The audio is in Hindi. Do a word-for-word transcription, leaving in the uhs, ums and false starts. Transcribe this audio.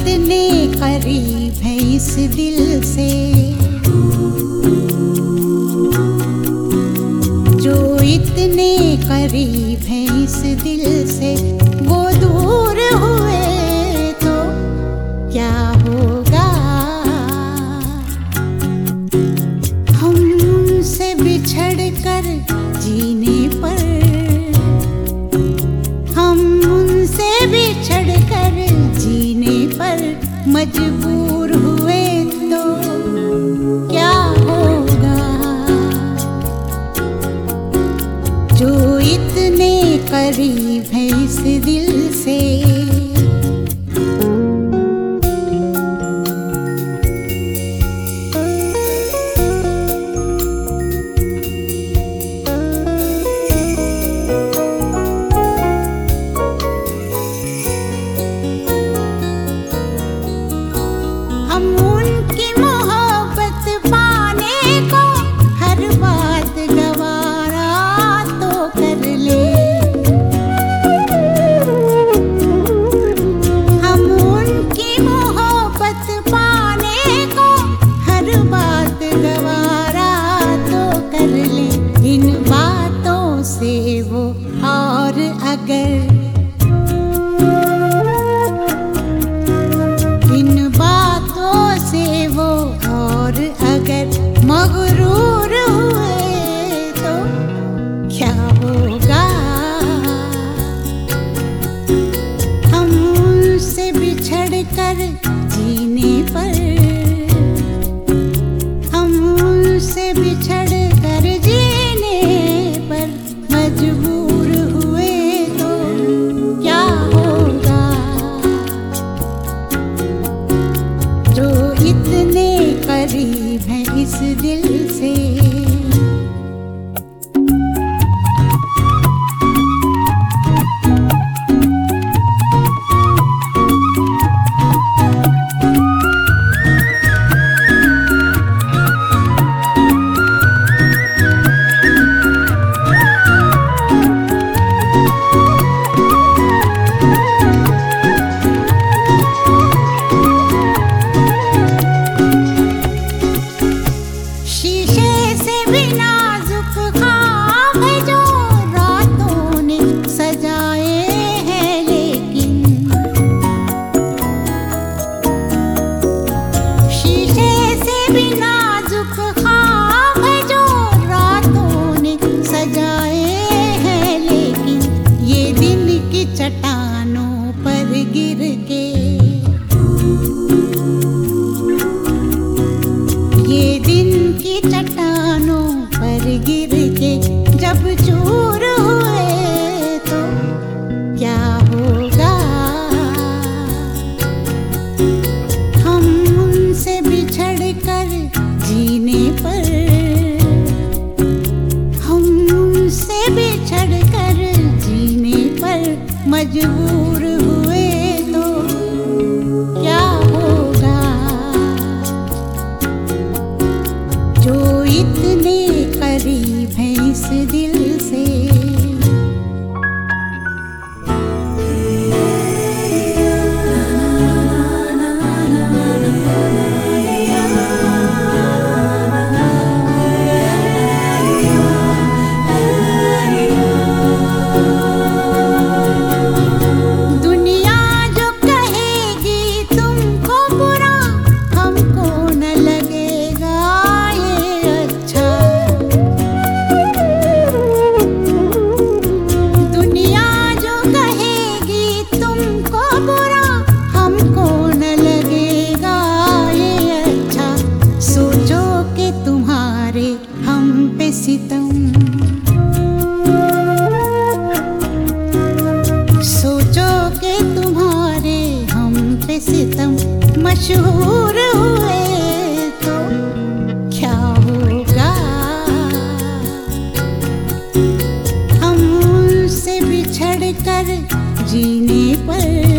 इतने करीब है इस दिल से, जो इतने करीब है इस दिल से, वो दूर हुए तो क्या होगा। हम उनसे बिछड़ कर जीने पर, हम उनसे बिछड़ कर जीने पर मजबूर हुए तो क्या होगा। जो इतने करीब है इस दिल से, और अगर इन बातों से वो और अगर मगरूर हुए तो क्या होगा। हम उनसे बिछड़ कर जीने पर, हम उनसे बिछड़ कर जीने पर मजबूर हुए तो क्या होगा। जो इतने करीब है इस दिल से, चट्टानों पर गिर के, ये दिन की चट्टानों पर गिर के जब चूर हुए तो क्या होगा। हम उनसे बिछड़ कर जीने पर, हम उनसे बिछड़ कर जीने पर मजबूर हुए तो क्या होगा। जो इतने करीब है इस दिल से, सितम सोचो के तुम्हारे हम पे सितम मशहूर हुए तो क्या होगा। हम उनसे बिछड़ कर जीने पर